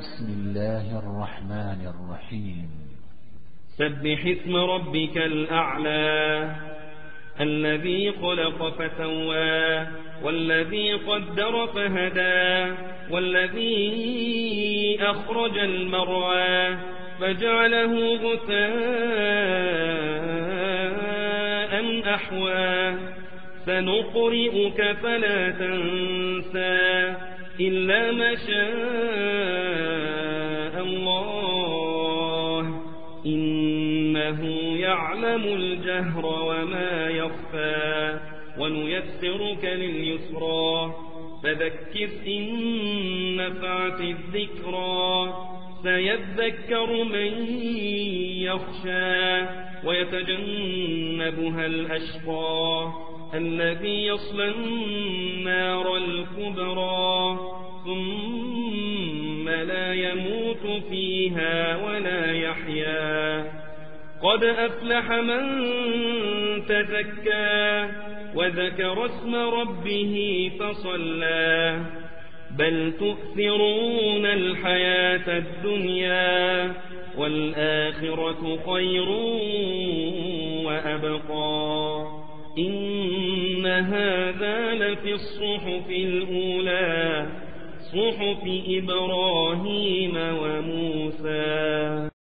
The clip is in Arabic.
بسم الله الرحمن الرحيم سبح اسم ربك الأعلى الذي خلق فسوى والذي قدر فهدى والذي أخرج المرعى فجعله غثاء أحوى سنقرئك فلا تنسى إلا ما شاء الله إنه يعلم الجهر وما يخفى ونيسرك لليسرى فذكر إن نفعت الذكرى سيذكر من يخشى ويتجنبها الأشقى الذي يصلى النار الكبرى ثم لا يموت فيها ولا يحيا قد أفلح من تزكى وذكر اسم ربه فصلى بل تؤثرون الحياة الدنيا والآخرة خير وأبقى إن هذا لفي الصحف الأولى صحف إبراهيم وموسى.